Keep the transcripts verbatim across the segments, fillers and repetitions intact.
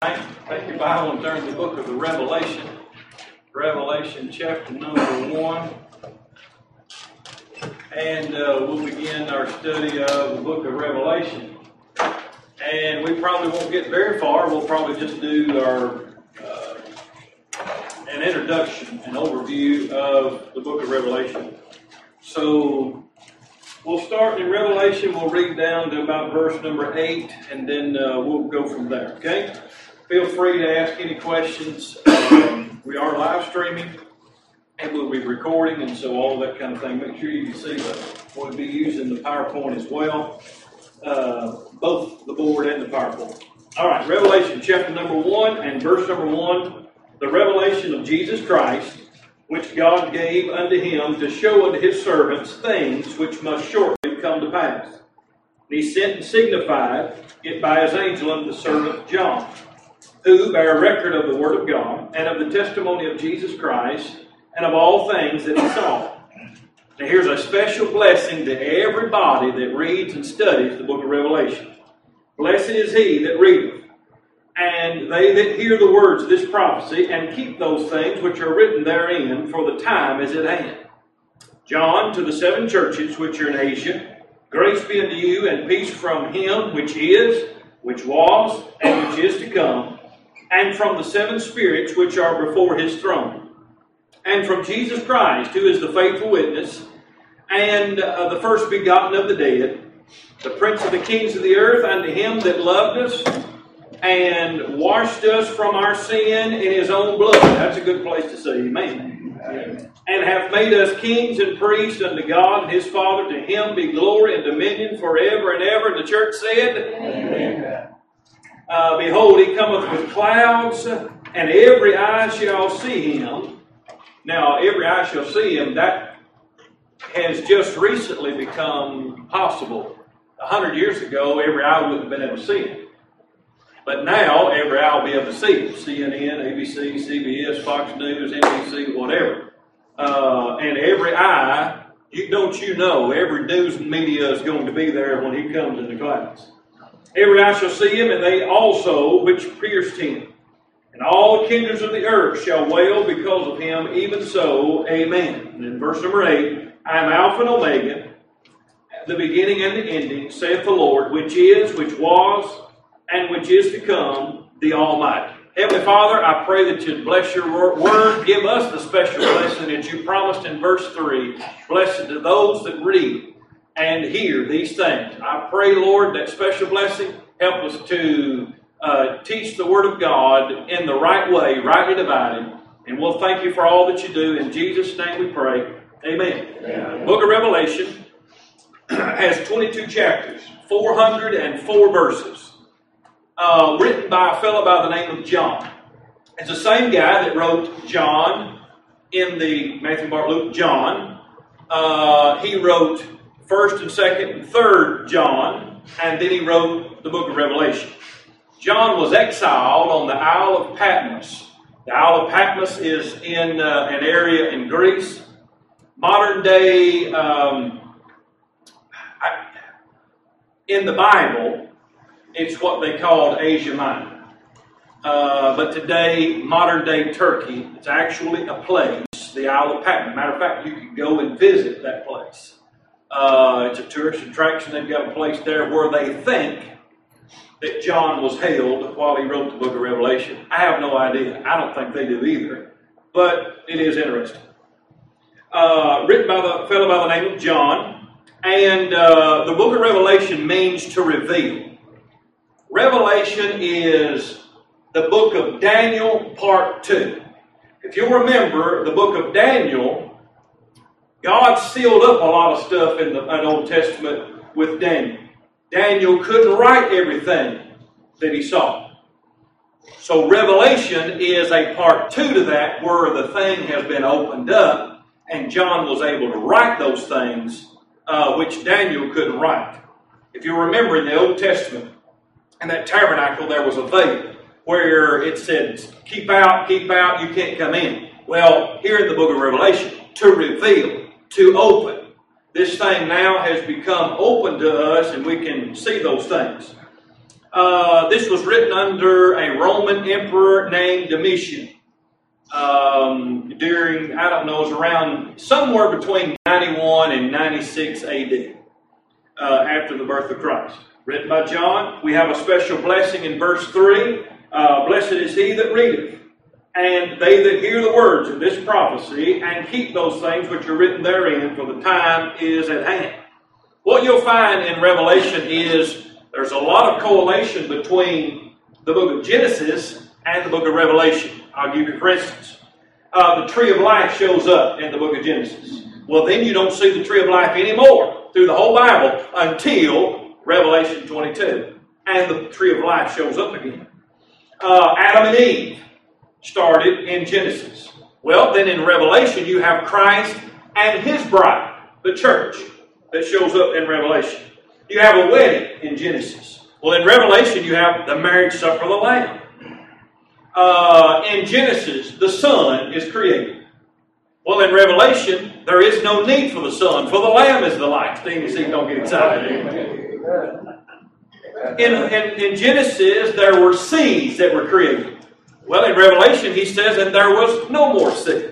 Take your Bible and turn to the book of the Revelation. Revelation chapter number one. And uh, we'll begin our study of the book of Revelation. And we probably won't get very far. We'll probably just do our uh, an introduction, an overview of the book of Revelation. So we'll start in Revelation. We'll read down to about verse number eight, and then uh, we'll go from there, okay? Feel free to ask any questions. Um, we are live streaming, and we'll be recording, and so all that kind of thing. Make sure you can see that. We'll be using the PowerPoint as well, uh, both the board and the PowerPoint. All right, Revelation chapter number one and verse number one, the revelation of Jesus Christ, which God gave unto him to show unto his servants things which must shortly come to pass. And he sent and signified it by his angel unto the servant John, who bear record of the word of God, and of the testimony of Jesus Christ, and of all things that he saw. Now here's a special blessing to everybody that reads and studies the book of Revelation. Blessed is he that readeth, and they that hear the words of this prophecy, and keep those things which are written therein, for the time is at hand. John, to the seven churches which are in Asia, grace be unto you, and peace from him which is, which was, and which is to come, and from the seven spirits which are before his throne, and from Jesus Christ, who is the faithful witness, and uh, the first begotten of the dead, the prince of the kings of the earth, unto him that loved us, and washed us from our sin in his own blood. That's a good place to say amen. Amen. And hath made us kings and priests unto God and his Father. To him be glory and dominion forever and ever. And the church said, amen. Uh, Behold, he cometh with clouds, and every eye shall see him. Now, every eye shall see him. That has just recently become possible. A hundred years ago, every eye wouldn't have been able to see him. But now, every eye will be able to see him. C N N, A B C, C B S, Fox News, N B C, whatever. Uh, and every eye, you, don't you know, every news media is going to be there when he comes in the clouds. Every eye shall see him, and they also which pierced him. And all kindreds of the earth shall wail because of him, even so, amen. And in verse number eight, I am Alpha and Omega, the beginning and the ending, saith the Lord, which is, which was, and which is to come, the Almighty. Heavenly Father, I pray that you'd bless your word. Give us the special blessing that you promised in verse three. Blessed to those that read and hear these things. I pray, Lord, that special blessing help us to uh, teach the Word of God in the right way, rightly divided. And we'll thank you for all that you do. In Jesus' name we pray. Amen. Amen. The book of Revelation has twenty-two chapters, four hundred four verses, uh, written by a fellow by the name of John. It's the same guy that wrote John in the Matthew, Mark, Luke, John. Uh, he wrote First and Second and Third John, and then he wrote the book of Revelation. John was exiled on the Isle of Patmos. The Isle of Patmos is in uh, an area in Greece. Modern day, um, I, in the Bible, it's what they called Asia Minor. Uh, but today, modern day Turkey, it's actually a place, the Isle of Patmos. Matter of fact, you can go and visit that place. Uh, it's a tourist attraction. They've got a place there where they think that John was held while he wrote the book of Revelation. I have no idea. I don't think they do either. But it is interesting. Uh, written by the fellow by the name of John. And uh, the book of Revelation means to reveal. Revelation is the book of Daniel part two. If you remember the book of Daniel, God sealed up a lot of stuff in the in Old Testament with Daniel. Daniel couldn't write everything that he saw. So Revelation is a part two to that, where the thing has been opened up, and John was able to write those things uh, which Daniel couldn't write. If you remember in the Old Testament, in that tabernacle there was a veil where it said, keep out, keep out, you can't come in. Well, here in the book of Revelation, to reveal, to open. This thing now has become open to us, and we can see those things. Uh, this was written under a Roman emperor named Domitian. Um, during, I don't know, it was around somewhere between ninety-one and ninety-six A D, uh, after the birth of Christ. Written by John. We have a special blessing in verse three. Uh, Blessed is he that readeth, and they that hear the words of this prophecy, and keep those things which are written therein, for the time is at hand. What you'll find in Revelation is there's a lot of correlation between the book of Genesis and the book of Revelation. I'll give you for instance. Uh, the tree of life shows up in the book of Genesis. Well, then you don't see the tree of life anymore through the whole Bible until Revelation twenty-two. And the tree of life shows up again. Uh, Adam and Eve started in Genesis. Well, then in Revelation you have Christ and his bride, the church, that shows up in Revelation. You have a wedding in Genesis. Well, in Revelation you have the marriage supper of the Lamb. Uh, in Genesis, the sun is created. Well, in Revelation, there is no need for the sun, for the Lamb is the light. Steve, see, don't get excited. In, in, in Genesis, there were seas that were created. Well, in Revelation, he says, and there was no more sea.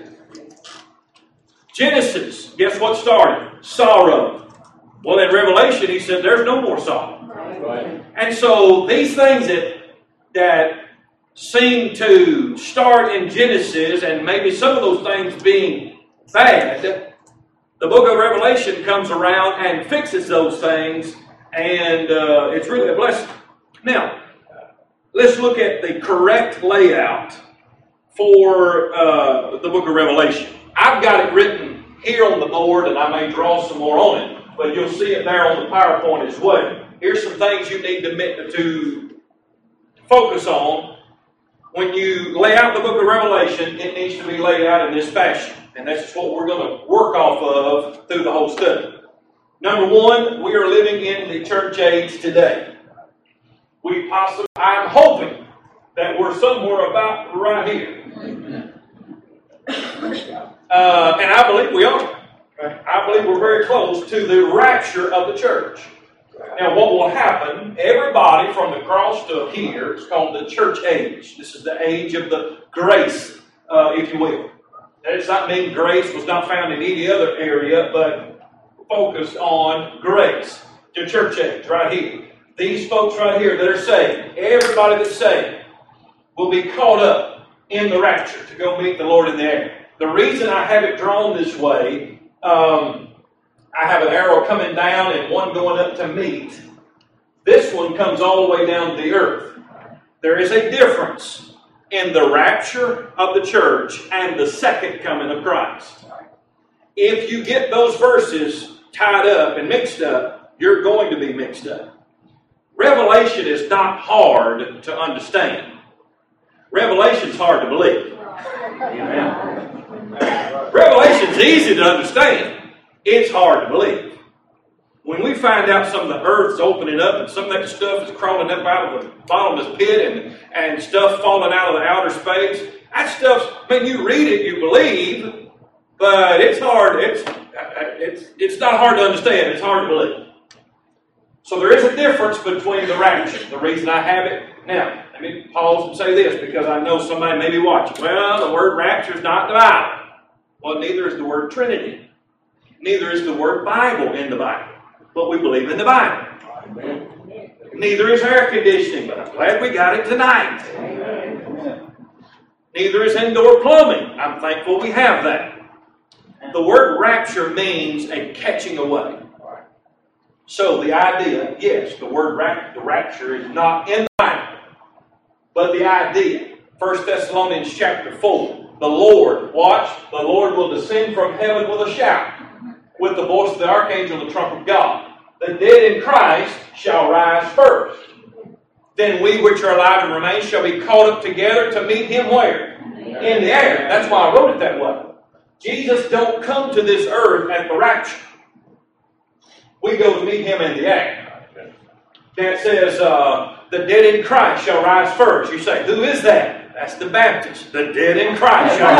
Genesis, guess what started? Sorrow. Well, in Revelation, he said, there's no more sorrow. Right. And so, these things that, that seem to start in Genesis, and maybe some of those things being bad, the book of Revelation comes around and fixes those things, and uh, it's really a blessing. Now, let's look at the correct layout for uh, the book of Revelation. I've got it written here on the board, and I may draw some more on it, but you'll see it there on the PowerPoint as well. Here's some things you need to, to focus on. When you lay out the book of Revelation, it needs to be laid out in this fashion. And that's what we're going to work off of through the whole study. Number one, we are living in the church age today. We possibly, I'm hoping that we're somewhere about right here. Uh, and I believe we are. I believe we're very close to the rapture of the church. Now, what will happen, everybody from the cross to here is called the church age. This is the age of the grace, uh, if you will. That does not mean grace was not found in any other area, but focused on grace. The church age, right here. These folks right here that are saved, everybody that's saved, will be caught up in the rapture to go meet the Lord in the air. The reason I have it drawn this way, um, I have an arrow coming down and one going up to meet. This one comes all the way down to the earth. There is a difference in the rapture of the church and the second coming of Christ. If you get those verses tied up and mixed up, you're going to be mixed up. Revelation is not hard to understand. Revelation is hard to believe. Amen. Revelation is easy to understand. It's hard to believe. When we find out some of the earth's opening up and some of that stuff is crawling up out of the bottomless pit and, and stuff falling out of the outer space, that stuff's, when you read it, you believe, but it's hard, it's, it's, it's not hard to understand, it's hard to believe. So there is a difference between the rapture. The reason I have it, now, let me pause and say this because I know somebody may be watching. Well, the word rapture is not in the Bible. Well, neither is the word Trinity. Neither is the word Bible in the Bible. But we believe in the Bible. Amen. Neither is air conditioning, but I'm glad we got it tonight. Amen. Neither is indoor plumbing. I'm thankful we have that. The word rapture means a catching away. So the idea, yes, the word rap, the rapture is not in the Bible. But the idea, First Thessalonians chapter four, the Lord, watch, the Lord will descend from heaven with a shout, with the voice of the archangel, the trump of God. The dead in Christ shall rise first. Then we which are alive and remain shall be caught up together to meet him where? In the air. That's why I wrote it that way. Jesus don't come to this earth at the rapture. We go to meet him in the air. That says, uh, the dead in Christ shall rise first. You say, who is that? That's the Baptist. The dead in Christ shall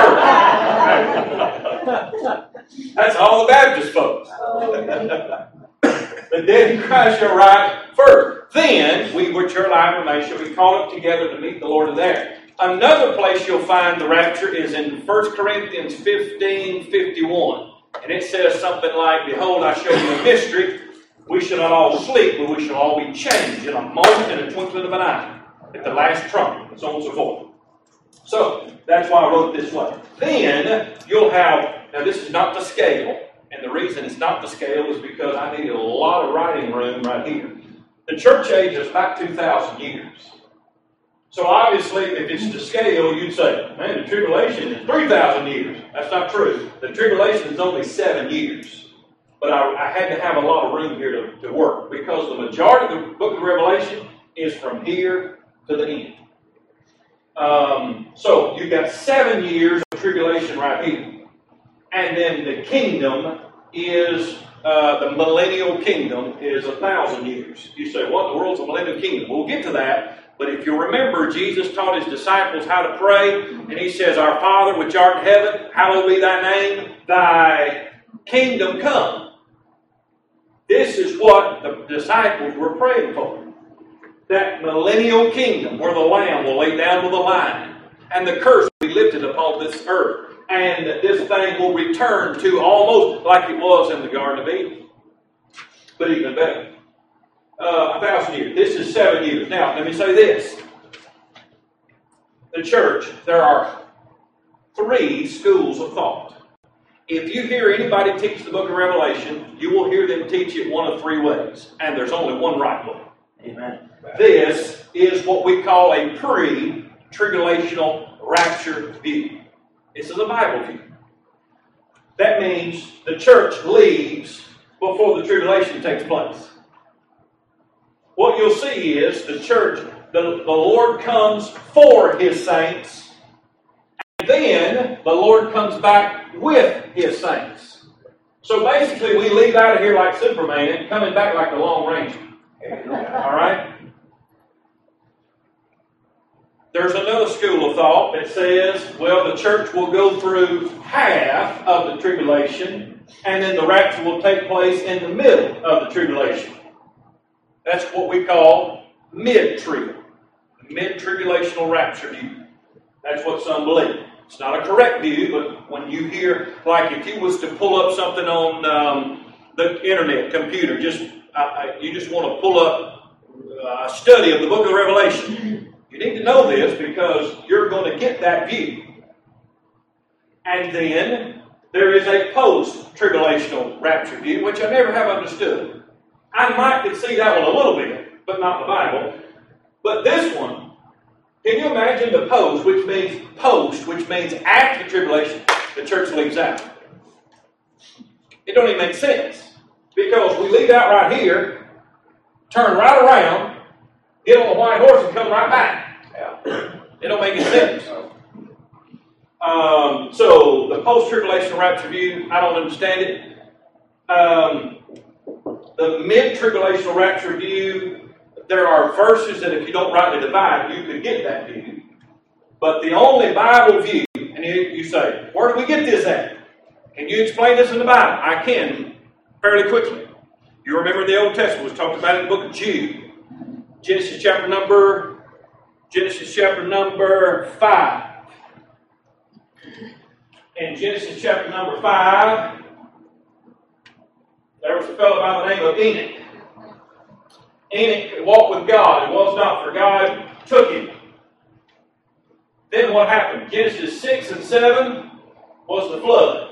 rise first. That's all the Baptist folks. The dead in Christ shall rise first. Then, we, which are alive and remain, shall be called up together to meet the Lord in the air. Another place you'll find the rapture is in First Corinthians fifteen fifty-one. And it says something like, Behold, I show you a mystery. We shall not all sleep, but we shall all be changed in a moment, in a twinkling of an eye, at the last trumpet, and so on and so forth. So, that's why I wrote it this way. Then, you'll have, now this is not the scale, and the reason it's not the scale is because I needed a lot of writing room right here. The church age is about two thousand years. So obviously, if it's to scale, you'd say, man, the tribulation is three thousand years. That's not true. The tribulation is only seven years. But I, I had to have a lot of room here to, to work because the majority of the book of Revelation is from here to the end. Um, so you've got seven years of tribulation right here. And then the kingdom is, uh, the millennial kingdom is a thousand years. You say, what in the world's a millennial kingdom? We'll get to that. But if you remember, Jesus taught his disciples how to pray, and he says, Our Father which art in heaven, hallowed be thy name, thy kingdom come. This is what the disciples were praying for. That millennial kingdom where the Lamb will lay down with the lion, and the curse will be lifted upon this earth, and this thing will return to almost like it was in the Garden of Eden, but even better. Uh, a thousand years. This is seven years. Now, let me say this. The church, there are three schools of thought. If you hear anybody teach the book of Revelation, you will hear them teach it one of three ways. And there's only one right way. Amen. This is what we call a pre-tribulational rapture view. This is a Bible view. That means the church leaves before the tribulation takes place. What you'll see is the church, the, the Lord comes for his saints, and then the Lord comes back with his saints. So basically we leave out of here like Superman, coming back like the Lone Ranger. Alright? There's another school of thought that says, well, the church will go through half of the tribulation, and then the rapture will take place in the middle of the tribulation. That's what we call mid-trib, mid-tribulational rapture view. That's what some believe. It's not a correct view, but when you hear, like if you was to pull up something on um, the internet, computer, just uh, you just want to pull up a study of the book of Revelation, you need to know this because you're going to get that view. And then there is a post-tribulational rapture view, which I never have understood. I might could see that one a little bit, but not the Bible. But this one, can you imagine the post, which means post, which means after the tribulation, the church leaves out? It don't even make sense. Because we leave out right here, turn right around, get on the white horse and come right back. Yeah. It don't make any sense. Um, so the post-tribulation rapture view, I don't understand it. Um, The mid-tribulational rapture view, there are verses that if you don't rightly divide, you could get that view. But the only Bible view, and you, you say, where do we get this at? Can you explain this in the Bible? I can, fairly quickly. You remember the Old Testament was talked about in the book of Jude. Genesis chapter number, Genesis chapter number five. In Genesis chapter number five, there was a fellow by the name of Enoch. Enoch walked with God. It was not, for God took him. Then what happened? Genesis six and seven was the flood.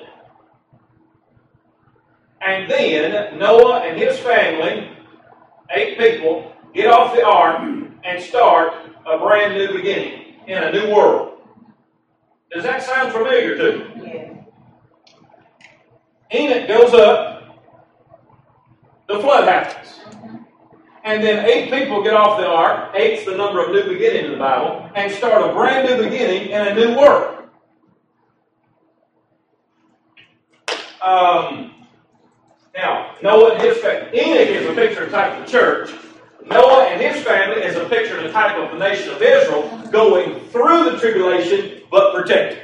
And then Noah and his family, eight people, get off the ark and start a brand new beginning in a new world. Does that sound familiar to you? Yeah. Enoch goes up, the flood happens. And then eight people get off the ark, eight's the number of new beginning in the Bible, and start a brand new beginning in a new world. Um, now, Noah and his family, Enoch is a picture and type of the church. Noah and his family is a picture and a type of the nation of Israel going through the tribulation, but protected.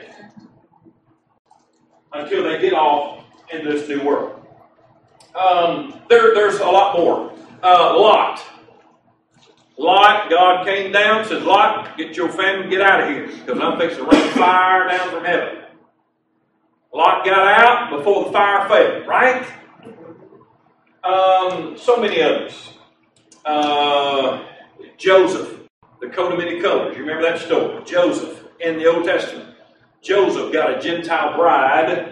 Until they get off in this new world. Um, there, there's a lot more. Uh, Lot. Lot, God came down, said, Lot, get your family, get out of here, because I'm fixing to rain fire down from heaven. Lot got out before the fire fell, right? Um, so many others. Uh, Joseph, the coat of many colors. You remember that story? Joseph in the Old Testament. Joseph got a Gentile bride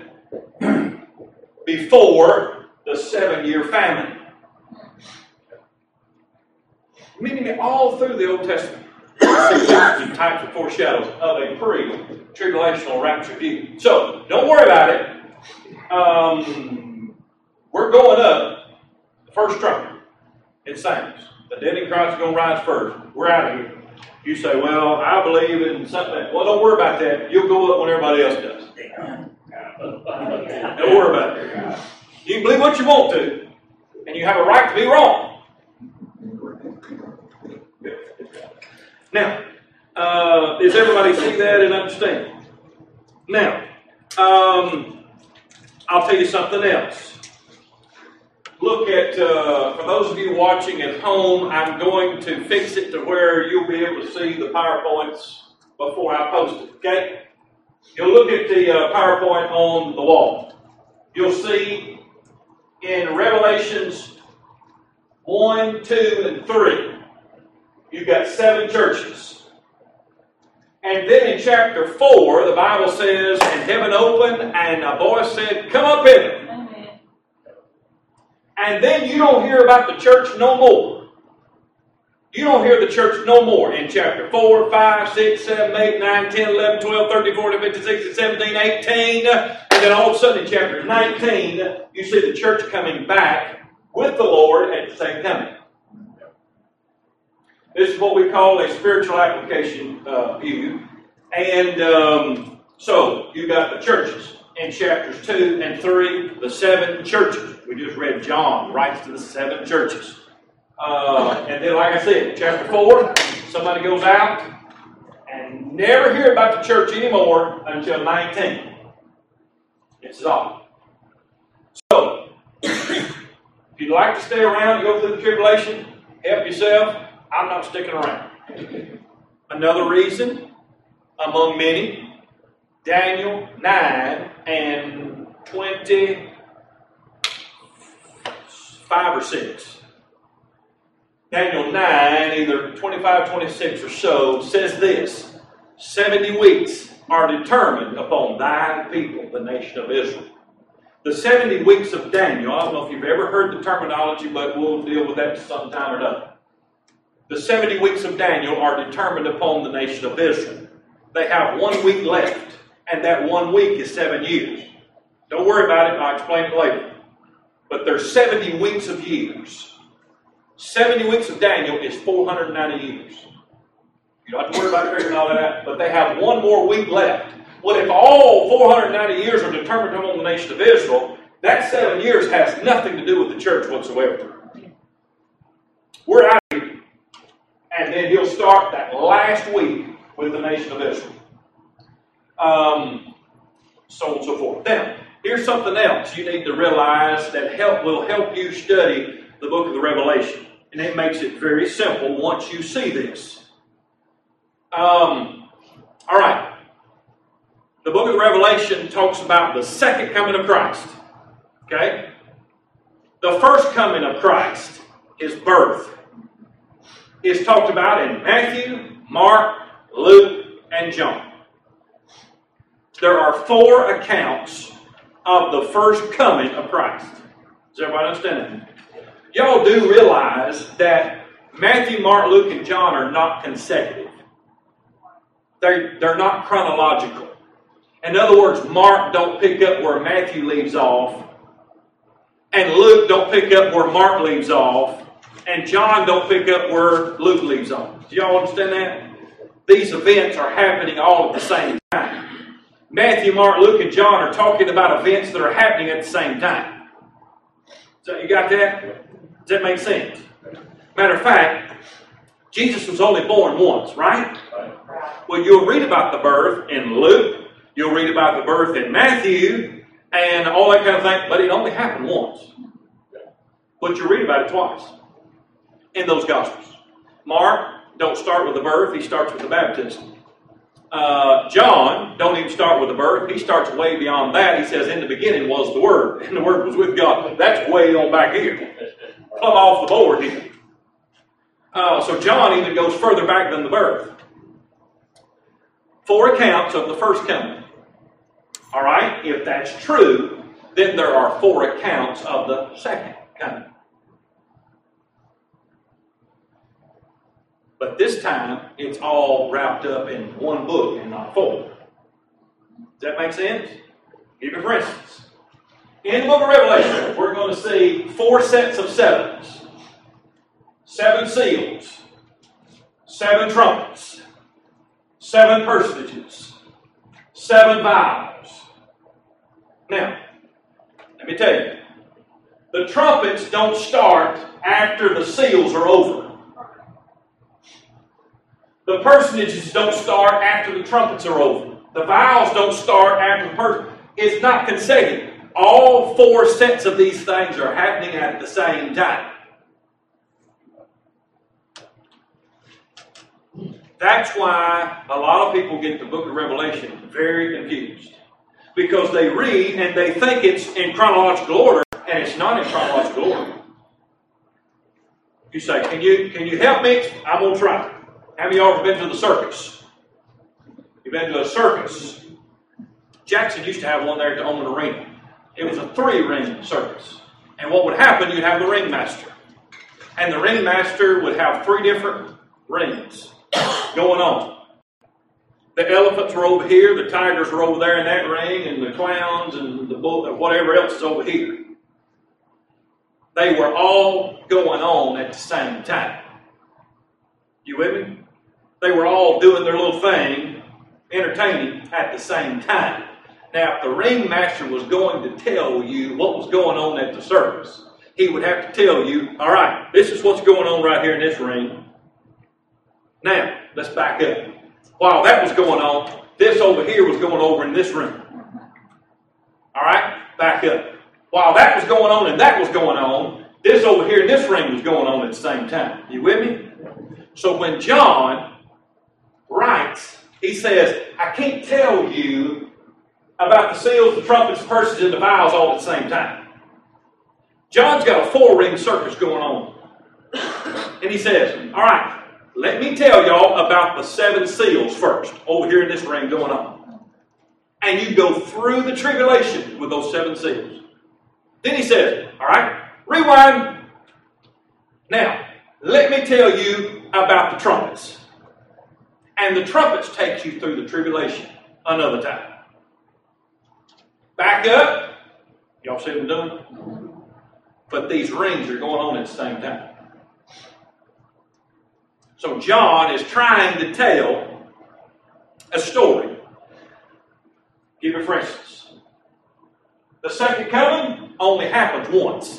before the seven-year famine. Meaning all through the Old Testament, and types of foreshadows of a pre-tribulational rapture view. So, don't worry about it. Um, we're going up the first trumpet. It sounds. The dead in Christ are going to rise first. We're out of here. You say, well, I believe in something. Well, don't worry about that. You'll go up when everybody else does. Don't worry about it. You can believe what you want to, and you have a right to be wrong. Now, uh, does everybody see that and understand? Now, um, I'll tell you something else. Look at, uh, for those of you watching at home, I'm going to fix it to where you'll be able to see the PowerPoints before I post it, okay? You'll look at the uh, PowerPoint on the wall. You'll see in Revelations one, two, and three, you've got seven churches. And then in chapter four, the Bible says, and heaven opened, and a voice said, come up hither. Amen. And then you don't hear about the church no more. You don't hear the church no more in chapter four, five, six, seven, eight, nine, ten, eleven, twelve, thirteen, fourteen, fifteen, sixteen, seventeen, eighteen. And then all of a sudden in chapter nineteen, you see the church coming back with the Lord at the same coming. This is what we call a spiritual application uh, view. And um, so, you got the churches in chapters two and three, the seven churches. We just read John writes to the seven churches. Uh, and then, like I said, chapter four, somebody goes out and never hear about the church anymore until nineteen. It's all. So, if you'd like to stay around and go through the tribulation, help yourself. I'm not sticking around. Another reason, among many, Daniel nine and twenty-five or six. Daniel nine, either twenty-five, twenty-six or so, says this: seventy weeks are determined upon thy people, the nation of Israel. The seventy weeks of Daniel, I don't know if you've ever heard the terminology, but we'll deal with that sometime or another. The seventy weeks of Daniel are determined upon the nation of Israel. They have one week left, and that one week is seven years. Don't worry about it, I'll explain it later. But there's seventy weeks of years. seventy weeks of Daniel is four hundred ninety years. You don't have to worry about figuring all that out, but they have one more week left. Well, if all four hundred ninety years are determined upon the nation of Israel, that seven years has nothing to do with the church whatsoever. We're out of here. And then he'll start that last week with the nation of Israel. Um, so on and so forth. Now, here's something else you need to realize that help will help you study the book of the Revelation. And it makes it very simple once you see this. Um, all right. The book of the Revelation talks about the second coming of Christ. Okay? The first coming of Christ, his birth, is talked about in Matthew, Mark, Luke, and John. There are four accounts of the first coming of Christ. Does everybody understand that? Y'all do realize that Matthew, Mark, Luke, and John are not consecutive. They're, they're not chronological. In other words, Mark don't pick up where Matthew leaves off, and Luke don't pick up where Mark leaves off, and John don't pick up where Luke leaves off. Do y'all understand that? These events are happening all at the same time. Matthew, Mark, Luke, and John are talking about events that are happening at the same time. So you got that? Does that make sense? Matter of fact, Jesus was only born once, right? Well, you'll read about the birth in Luke. You'll read about the birth in Matthew and all that kind of thing, but it only happened once. But you read about it twice in those Gospels. Mark, don't start with the birth, he starts with the baptism. Uh, John, don't even start with the birth, he starts way beyond that. He says, in the beginning was the Word, and the Word was with God. That's way on back here. Come off the board here. Uh, so John even goes further back than the birth. Four accounts of the first coming. All right, if that's true, then there are four accounts of the second coming. But this time, it's all wrapped up in one book and not four. Does that make sense? Give you for instance. In the book of Revelation, we're going to see four sets of sevens. Seven seals. Seven trumpets. Seven personages. Seven vials. Now, let me tell you. The trumpets don't start after the seals are over. The personages don't start after the trumpets are over. The vials don't start after the person. It's not consecutive. All four sets of these things are happening at the same time. That's why a lot of people get the book of Revelation very confused. Because they read and they think it's in chronological order, and it's not in chronological order. You say, can you, can you help me? I'm going to try. Have you ever been to the circus? You've been to a circus. Jackson used to have one there at the Omen Arena. It was a three-ring circus. And what would happen, you'd have the ringmaster. And the ringmaster would have three different rings going on. The elephants were over here, the tigers were over there in that ring, and the clowns and the bull, whatever else is over here. They were all going on at the same time. You with me? They were all doing their little thing, entertaining at the same time. Now, if the ringmaster was going to tell you what was going on at the circus, he would have to tell you, all right, this is what's going on right here in this ring. Now, let's back up. While that was going on, this over here was going over in this ring. All right? Back up. While that was going on and that was going on, this over here in this ring was going on at the same time. You with me? So when John writes, he says, I can't tell you about the seals, the trumpets, the purses, and the vials all at the same time. John's got a four-ring circus going on. And he says, all right, let me tell y'all about the seven seals first, over here in this ring going on. And you go through the tribulation with those seven seals. Then he says, all right, rewind. Now, let me tell you about the trumpets. And the trumpets takes you through the tribulation another time. Back up. Y'all see what I'm doing? But these rings are going on at the same time. So John is trying to tell a story. Give you for instance. The second coming only happens once.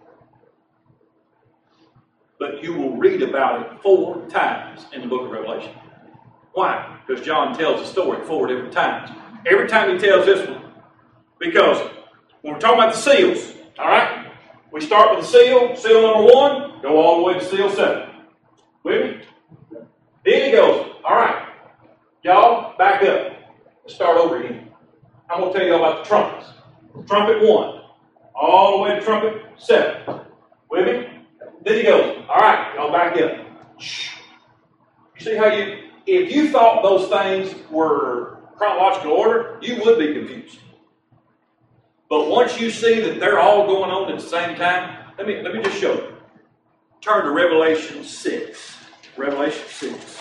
But you will read about it four times in the book of Revelation. Why? Because John tells the story four different times. Every time he tells this one. Because when we're talking about the seals, all right, we start with the seal, seal number one, go all the way to seal seven. With me? Then he goes, all right, y'all, back up. Let's start over again. I'm going to tell you all about the trumpets. Trumpet one, all the way to trumpet seven. With me? Then he goes, all right, y'all back up. Shh. You see how you, if you thought those things were chronological order, you would be confused. But once you see that they're all going on at the same time, let me, let me just show you. Turn to Revelation six. Revelation six.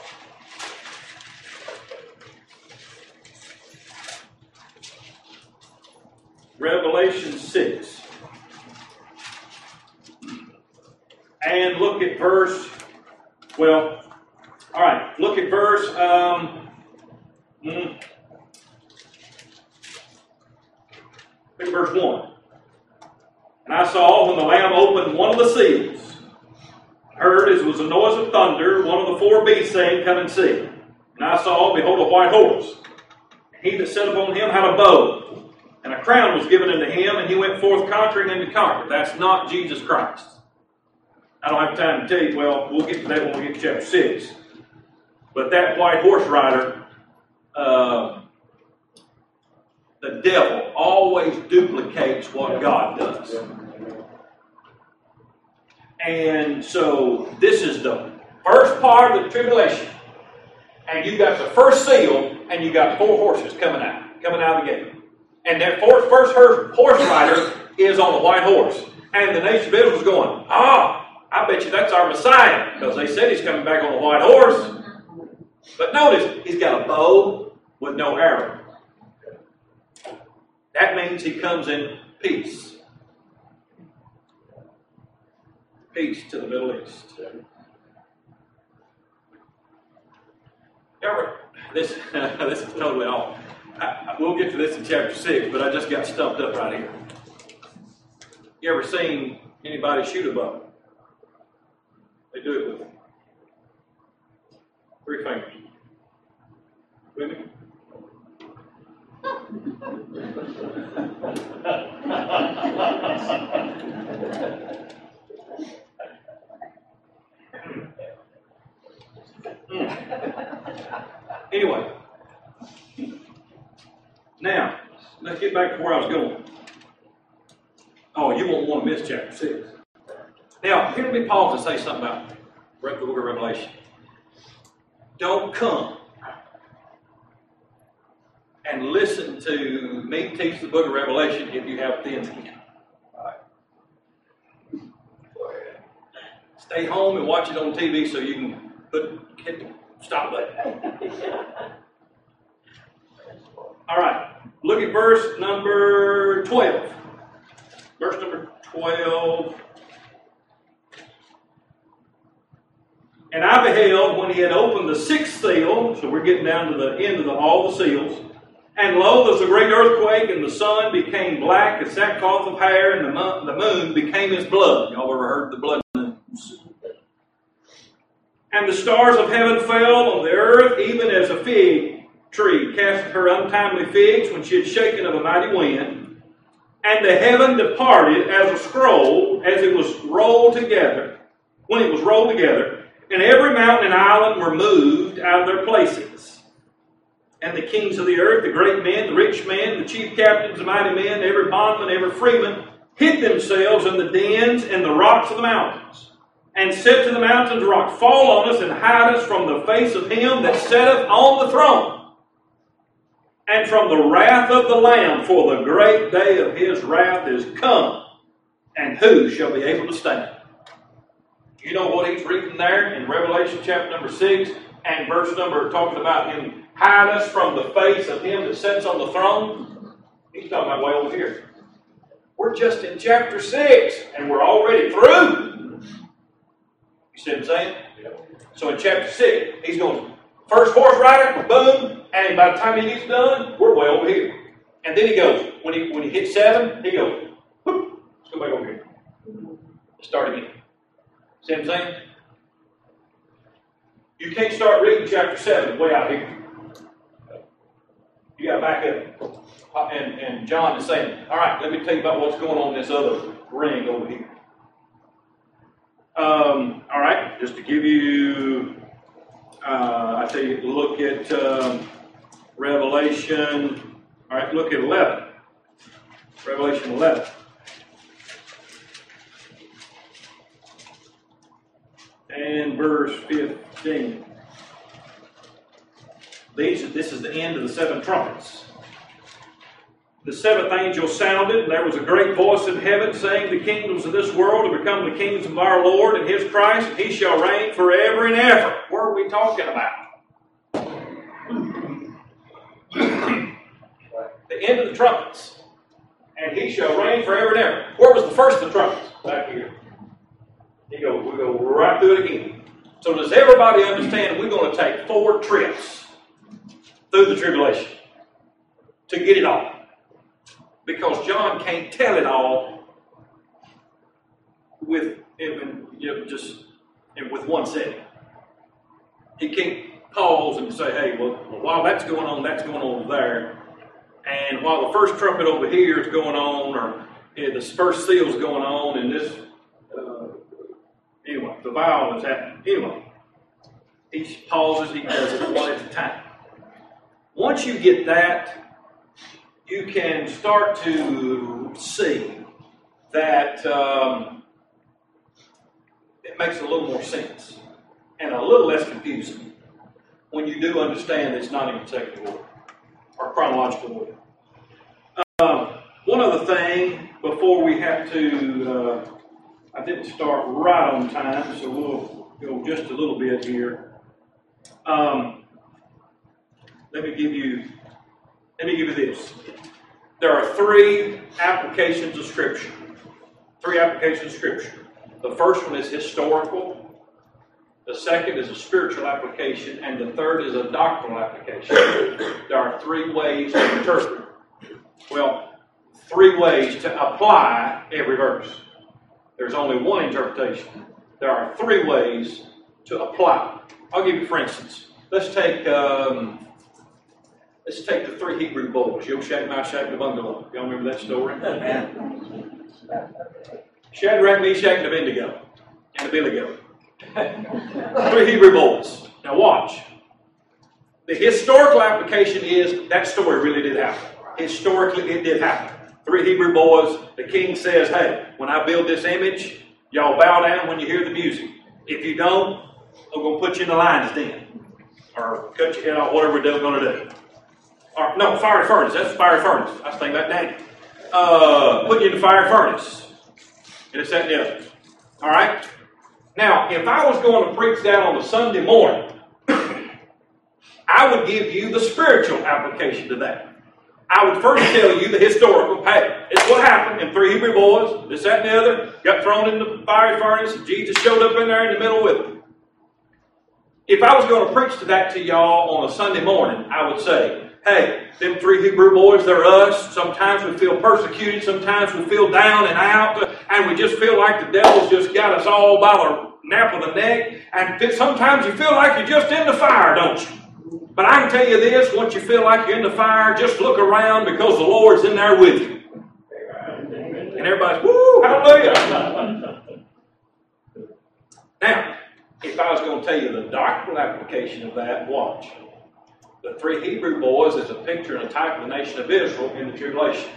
Revelation six. And look at verse, well, all right, look at verse, um, mm, look at verse one. And I saw when the Lamb opened one of the seals, heard as was a noise of thunder, one of the four beasts saying, come and see. And I saw, behold, a white horse. And he that sat upon him had a bow, and a crown was given unto him, and he went forth conquering and to conquer. That's not Jesus Christ. I don't have time to tell you, well, we'll get to that when we get to chapter six. But that white horse rider, uh, the devil always duplicates what God does. And so this is the first part of the tribulation. And you got the first seal, and you got four horses coming out, coming out of the gate. And that first horse rider is on a white horse. And the nation of Israel is going, ah, I bet you that's our Messiah. Because they said he's coming back on a white horse. But notice, he's got a bow with no arrow. That means he comes in peace. Peace to the Middle East. Ever, this, this is totally off. I, we'll get to this in chapter six, but I just got stumped up right here. You ever seen anybody shoot a bow? They do it with three fingers. With me? Anyway, now let's get back to where I was going. Oh, you won't want to miss chapter six. Now, here let me pause and say something about the book of Revelation. Don't come and listen to me teach the book of Revelation if you have thin skin. Stay home and watch it on T V so you can put hit the stop button. All right, look at verse number twelve. Verse number twelve. And I beheld when he had opened the sixth seal, so we're getting down to the end of the, all the seals, and lo, there was a great earthquake, and the sun became black as sackcloth of hair, and the, mo- the moon became as blood. Y'all ever heard the blood moons? And the stars of heaven fell on the earth, even as a fig tree cast her untimely figs when she had shaken of a mighty wind. And the heaven departed as a scroll, as it was rolled together, when it was rolled together, and every mountain and island were moved out of their places. And the kings of the earth, the great men, the rich men, the chief captains, the mighty men, every bondman, every freeman, hid themselves in the dens and the rocks of the mountains, and said to the mountains and rocks, fall on us and hide us from the face of him that sitteth on the throne, and from the wrath of the Lamb, for the great day of his wrath is come, and who shall be able to stand? You know what he's reading there in Revelation chapter number six and verse number talking about him hide us from the face of him that sits on the throne? He's talking about way over here. We're just in chapter six and we're already through. You see what I'm saying? So in chapter six, he's going, first horse rider, boom, and by the time he gets done, we're way over here. And then he goes, when he when he hits seven, he goes, whoop, let's go back over here. Start again. See what I'm saying? You can't start reading chapter seven way out here. You got to back up. And, and John is saying, all right, let me tell you about what's going on in this other ring over here. Um, all right, just to give you, uh, I tell you, look at um, Revelation. All right, look at eleven. Revelation eleven. And verse fifteen. These, this is the end of the seven trumpets. The seventh angel sounded, and there was a great voice in heaven saying, the kingdoms of this world have become the kingdoms of our Lord and his Christ, and he shall reign forever and ever. What are we talking about? The end of the trumpets. And he shall reign forever and ever. Where was the first of the trumpets? Back here. You go, we go right through it again. So does everybody understand we're going to take four trips through the tribulation to get it all? Because John can't tell it all with you know, just with one setting. He can't pause and say, hey, well, while that's going on, that's going on over there. And while the first trumpet over here is going on, or you know, the first seal is going on, and this, uh, anyway. the vial is happening. Anyway, he pauses, he does it one at a time. Once you get that, you can start to see that um, it makes a little more sense and a little less confusing when you do understand that it's not in consecutive order or chronological order. Um, one other thing before we have to, uh, I didn't start right on time, so we'll go just a little bit here. Um, let me give you, let me give you this. There are three applications of Scripture. Three applications of Scripture. The first one is historical. The second is a spiritual application, and the third is a doctrinal application. There are three ways to interpret. Well, three ways to apply every verse. There's only one interpretation. There are three ways to apply. I'll give you, for instance, let's take um, let's take the three Hebrew boys. Yoshak, Meshach, and Abednego. Y'all remember that story? Shadrach, Meshach, and Abednego, and Abednego. Three Hebrew boys. Now watch. The historical application is that story really did happen. Historically, it did happen. Three Hebrew boys. The king says, "Hey, when I build this image, y'all bow down when you hear the music. If you don't, I'm going to put you in the lion's den, or cut your head off, whatever we're going to do." Or no, fiery furnace. That's the fiery furnace. I was thinking about Daniel. Uh, put you in the fiery furnace. And it's that deal. All right. Now, if I was going to preach that on a Sunday morning, I would give you the spiritual application to that. I would first tell you the historical. Hey, it's what happened in three Hebrew boys, this, that, and the other, got thrown in the fiery furnace, and Jesus showed up in there in the middle with them. If I was going to preach to that to y'all on a Sunday morning, I would say, hey, them three Hebrew boys, they're us. Sometimes we feel persecuted, sometimes we feel down and out, and we just feel like the devil's just got us all by the nape of the neck, and sometimes you feel like you're just in the fire, don't you? But I can tell you this, once you feel like you're in the fire, just look around because the Lord's in there with you. And everybody's, woo, hallelujah. Now, if I was going to tell you the doctrinal application of that, watch. The three Hebrew boys is a picture and a type of the nation of Israel in the tribulation.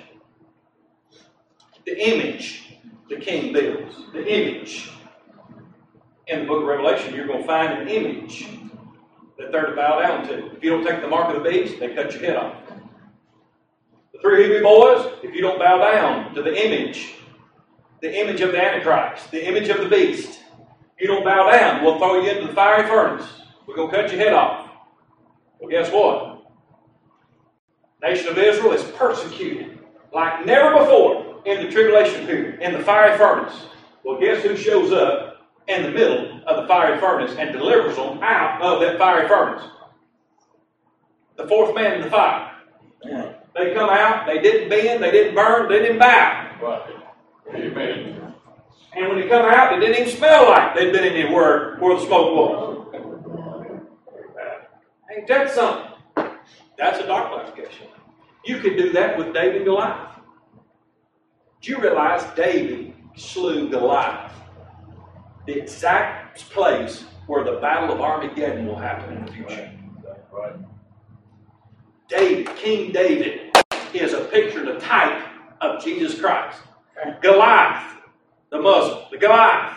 The image the king builds. The image. In the book of Revelation, you're going to find an image that they're to bow down to. If you don't take the mark of the beast, they cut your head off. The three Hebrew boys, if you don't bow down to the image, the image of the Antichrist, the image of the beast, you don't bow down, we'll throw you into the fiery furnace. We're going to cut your head off. Well, guess what? The nation of Israel is persecuted like never before in the tribulation period, in the fiery furnace. Well, guess who shows up in the middle of the fiery furnace and delivers them out of that fiery furnace? The fourth man in the fire. Yeah. They come out, they didn't bend, they didn't burn, they didn't bow. Right. Amen. And when they come out, they didn't even smell like they'd been in there where, where the smoke was. Ain't that something? That's a doctrinal application. You could do that with David and Goliath. Do you realize David slew Goliath? The exact place where the Battle of Armageddon will happen in the future. Right. David, King David, is a picture, the type of Jesus Christ. Goliath, the Muslim, the Goliath.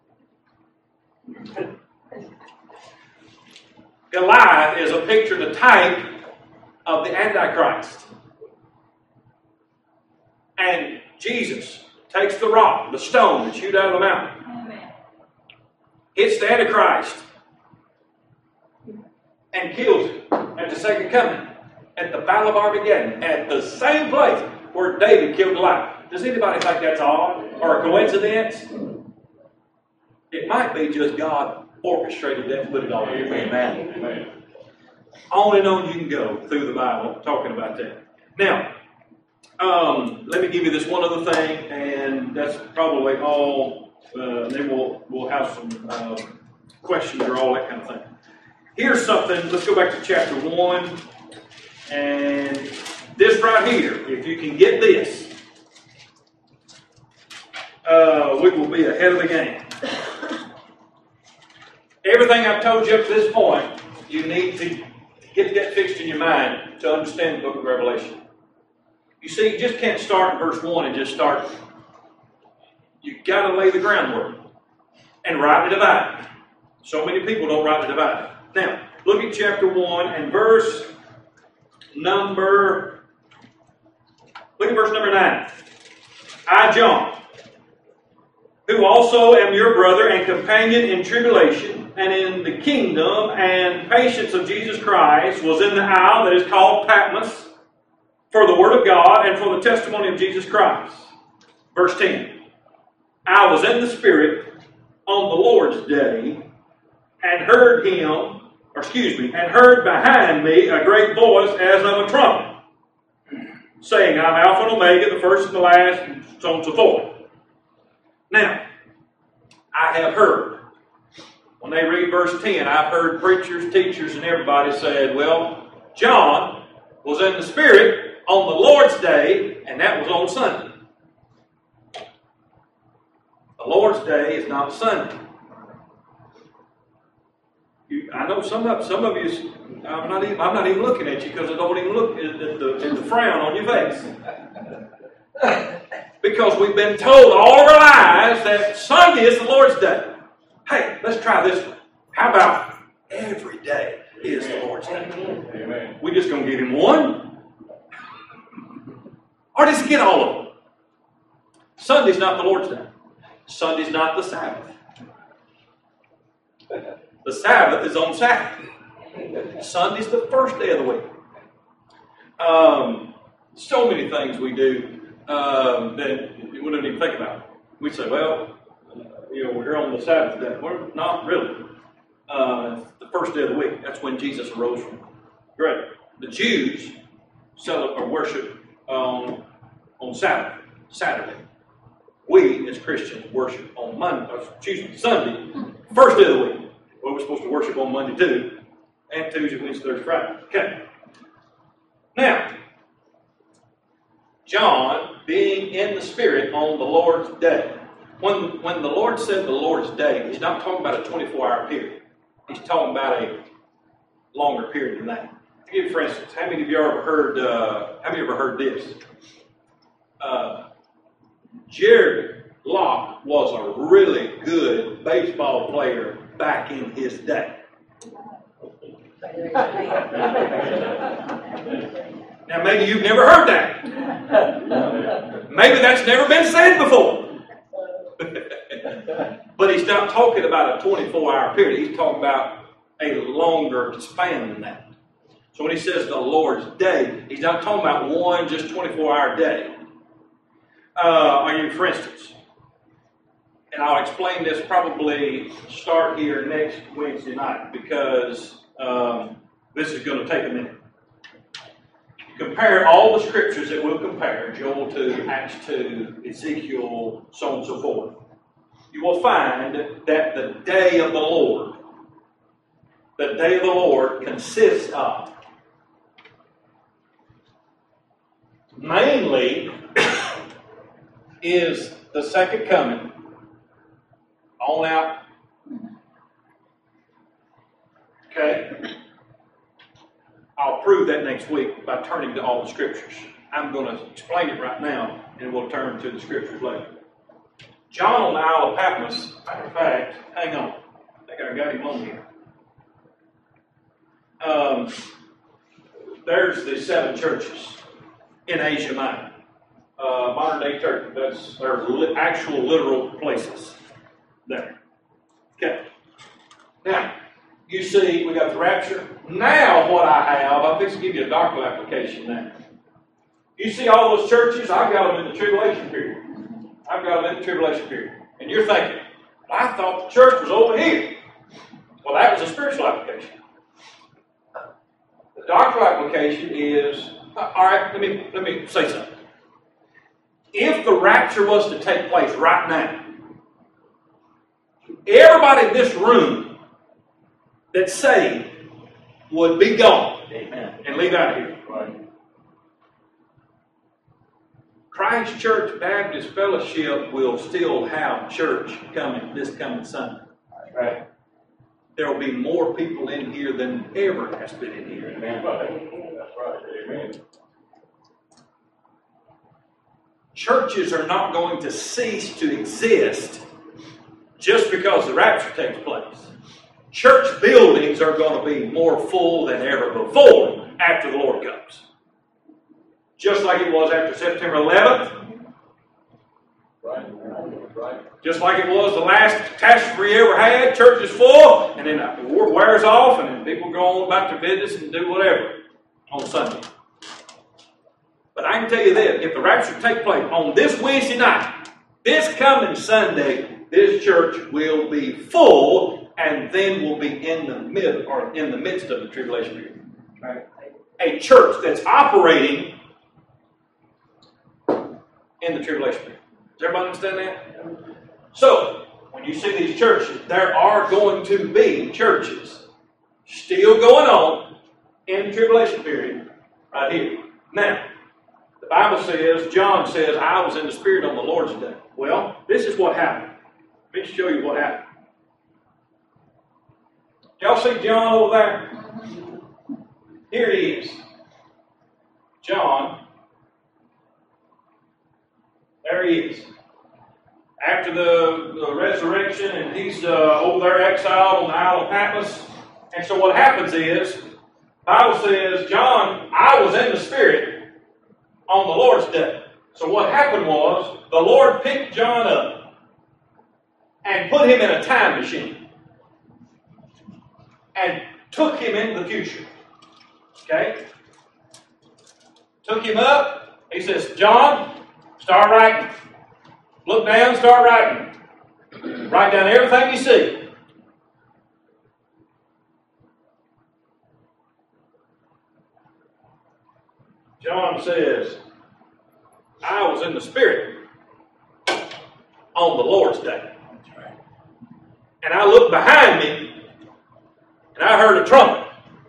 Goliath is a picture, the type of the Antichrist. And Jesus takes the rock, the stone that shoot out of the mountain. Amen. Hits the Antichrist and kills him at the second coming at the Battle of Armageddon at the same place where David killed Goliath. Does anybody think that's odd or a coincidence? It might be just God orchestrated that and put it all in. Amen. Amen. On and on you can go through the Bible talking about that. Now, um, let me give you this one other thing, and that's probably all. Uh, then we'll we'll have some uh, questions or all that kind of thing. Here's something. Let's go back to chapter one, and this right here. If you can get this, uh, we will be ahead of the game. Everything I've told you up to this point, you need to get that fixed in your mind to understand the book of Revelation. You see, you just can't start in verse one and just start. You've got to lay the groundwork and rightly divide. So many people don't rightly divide. Now, look at chapter one and verse number, look at verse number nine. I, John, who also am your brother and companion in tribulation and in the kingdom and patience of Jesus Christ, was in the isle that is called Patmos for the word of God and for the testimony of Jesus Christ. Verse ten. I was in the Spirit on the Lord's day and heard him, or excuse me, and heard behind me a great voice as of a trumpet, saying, I'm Alpha and Omega, the first and the last, and so on and so forth. Now, I have heard, when they read verse ten, I've heard preachers, teachers, and everybody said, well, John was in the Spirit on the Lord's day, and that was on Sunday. The Lord's day is not Sunday. You, I know some of some of you. I'm not even. I'm not even looking at you because I don't even look at the, at the frown on your face. Because we've been told all of our lives that Sunday is the Lord's day. Hey, let's try this one. How about every day is the Lord's day? Amen. We just gonna give him one, or just get all of them? Sunday's not the Lord's day. Sunday's not the Sabbath. The Sabbath is on Saturday. Sunday's the first day of the week. Um, so many things we do um, that we don't even think about. We say, well, uh, you know, we're here on the Sabbath day. Well, not really. Uh, it's the first day of the week. That's when Jesus arose from the grave. The Jews celebrate or worship um, on Sabbath, Saturday. We, as Christians, worship on Monday, or excuse me, Sunday, first day of the week. Well, we're supposed to worship on Monday too, and Tuesday, Wednesday, Thursday, Friday. Okay. Now, John being in the Spirit on the Lord's day. When, when the Lord said the Lord's day, he's not talking about a twenty-four hour period. He's talking about a longer period than that. To give, for instance, how many of you ever heard? Uh, how many of you ever heard this? Uh, Jerry Locke was a really good baseball player back in his day. Now, maybe you've never heard that. Maybe that's never been said before. But he's not talking about a twenty-four hour period. He's talking about a longer span than that. So when he says the Lord's day, he's not talking about one just twenty-four hour day. Uh, I mean, for instance, and I'll explain this probably start here next Wednesday night because um, this is going to take a minute. Compare all the scriptures that we'll compare, Joel two, Acts two, Ezekiel, so on and so forth. You will find that the day of the Lord, the day of the Lord consists of mainly is the second coming on out. Okay? I'll prove that next week by turning to all the scriptures. I'm going to explain it right now, and we'll turn to the scriptures later. John on the Isle of Patmos, matter of fact, hang on. I think I got him on here. Um, there's the seven churches in Asia Minor. Uh, modern day Turkey. That's their li- actual literal places there. Okay. Now, you see, we got the rapture. Now, what I have, I'm fixing to give you a doctrinal application now. You see all those churches? I've got them in the tribulation period. I've got them in the tribulation period. And you're thinking, I thought the church was over here. Well, that was a spiritual application. The doctrinal application is, all right, let me, let me say something. If the rapture was to take place right now, everybody in this room that's saved would be gone. Amen. And leave out of here. Right. Christ Church Baptist Fellowship will still have church coming this coming Sunday. Right. there will be more people in here than ever has been in here. That's right. That's right. Amen. Churches are not going to cease to exist just because the rapture takes place. Church buildings are going to be more full than ever before after the Lord comes. Just like it was after September eleventh. Right. Right. Just like it was the last catastrophe we ever had. Church is full, and then the war wears off, and then people go on about their business and do whatever on Sunday. But I can tell you this, if the rapture takes place on this Wednesday night, this coming Sunday, this church will be full, and then we'll be in the mid or in the midst of the tribulation period. Right? A church that's operating in the tribulation period. Does everybody understand that? So, when you see these churches, there are going to be churches still going on in the tribulation period right here. Now, the Bible says, John says, I was in the Spirit on the Lord's day. Well, this is what happened. Let me show you what happened. Y'all see John over there? Here he is. John. There he is. After the, the resurrection, and he's uh, over there exiled on the Isle of Patmos. And so what happens is, the Bible says, John, I was in the Spirit on the Lord's day. So what happened was, the Lord picked John up and put him in a time machine and took him into the future. Okay? Took him up. He says, John, start writing. Look down, start writing. Write down everything you see. John says, I was in the Spirit on the Lord's day. And I looked behind me, and I heard a trumpet.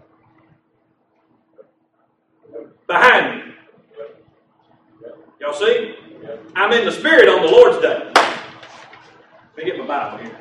Behind me. Y'all see? I'm in the Spirit on the Lord's day. Let me get my Bible here.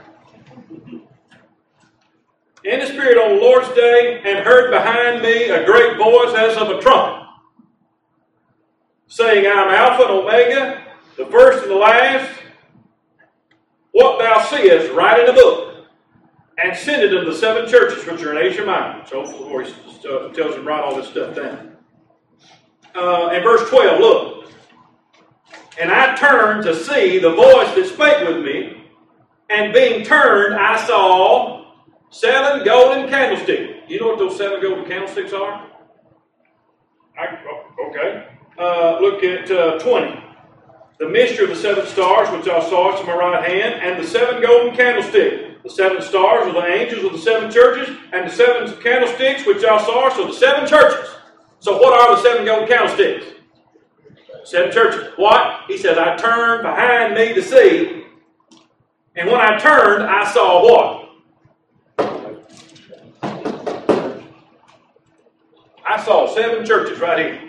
In the Spirit on the Lord's day, and heard behind me a great voice as of a trumpet, saying, I am Alpha and Omega, the first and the last. What thou seest, write in a book, and send it unto the seven churches which are in Asia Minor. So, of course, he uh, tells him to write all this stuff down. Uh, in verse twelve, look. And I turned to see the voice that spake with me, and being turned, I saw seven golden candlesticks. You know what those seven golden candlesticks are? I, oh, okay. Uh, look at uh, twenty. The mystery of the seven stars, which I saw to my right hand, and the seven golden candlesticks. The seven stars are the angels of the seven churches, and the seven candlesticks which I saw are the seven churches. So what are the seven golden candlesticks? Seven churches. What? He says, I turned behind me to see, and when I turned, I saw what? I saw seven churches right here.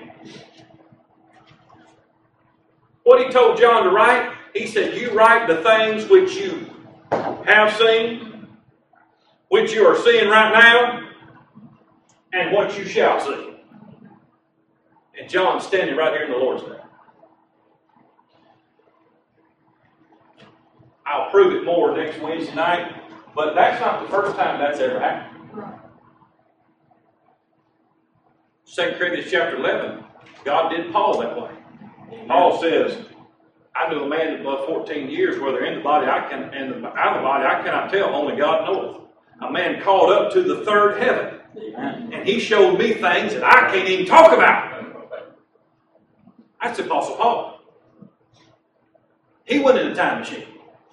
What he told John to write, he said, you write the things which you have seen, which you are seeing right now, and what you shall see. And John's standing right here in the Lord's day. I'll prove it more next Wednesday night, but that's not the first time that's ever happened. Second Corinthians chapter eleven, God did Paul that way. Paul says, I knew a man that lived fourteen years, whether in the body I can and out of the body I cannot tell, only God knoweth. A man called up to the third heaven. And he showed me things that I can't even talk about. That's the Apostle Paul. He went in a time machine.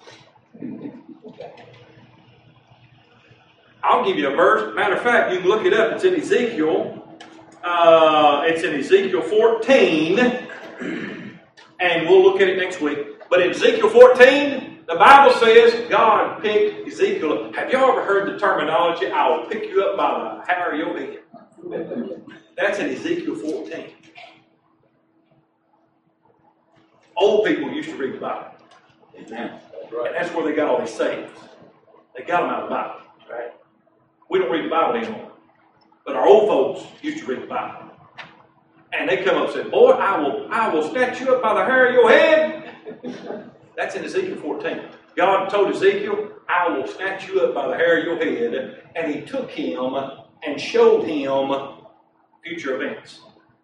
I'll give you a verse. Matter of fact, you can look it up. It's in Ezekiel. Uh, it's in Ezekiel fourteen. And we'll look at it next week. But in Ezekiel fourteen, the Bible says God picked Ezekiel up. Have you ever heard the terminology, I will pick you up by the hair of your head? That's in Ezekiel fourteen. Old people used to read the Bible. Amen. And that's where they got all these sayings. They got them out of the Bible. Right? We don't read the Bible anymore. But our old folks used to read the Bible. And they come up and say, boy, I will, I will snatch you up by the hair of your head. That's in Ezekiel fourteen. God told Ezekiel, I will snatch you up by the hair of your head. And he took him and showed him future events.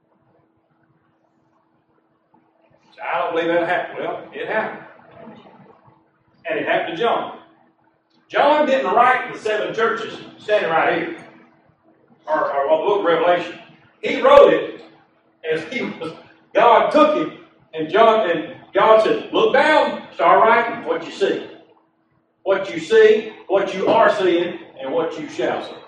So I don't believe that happened. Well, it happened. And it happened to John. John didn't write the seven churches standing right here. Or, or the book of Revelation. He wrote it as he was, God took him, and John and God said, look down, start writing what you see. What you see, what you are seeing, and what you shall see.